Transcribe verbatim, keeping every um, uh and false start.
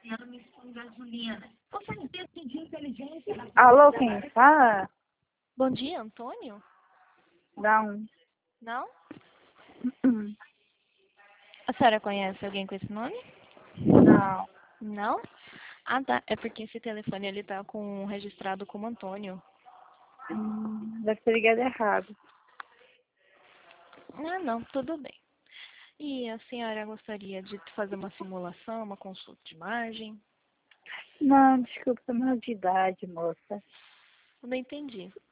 Alô, quem fala? Bom dia, Antônio? Não. Não? Hum, A senhora conhece alguém com esse nome? Não. Não? Ah, tá. É porque esse telefone ele tá com registrado como Antônio. Hum, deve ter ligado errado. Ah, não, tudo bem. E a senhora gostaria de fazer uma simulação, uma consulta de imagem? Não, desculpa, menor de idade, moça. Eu não entendi.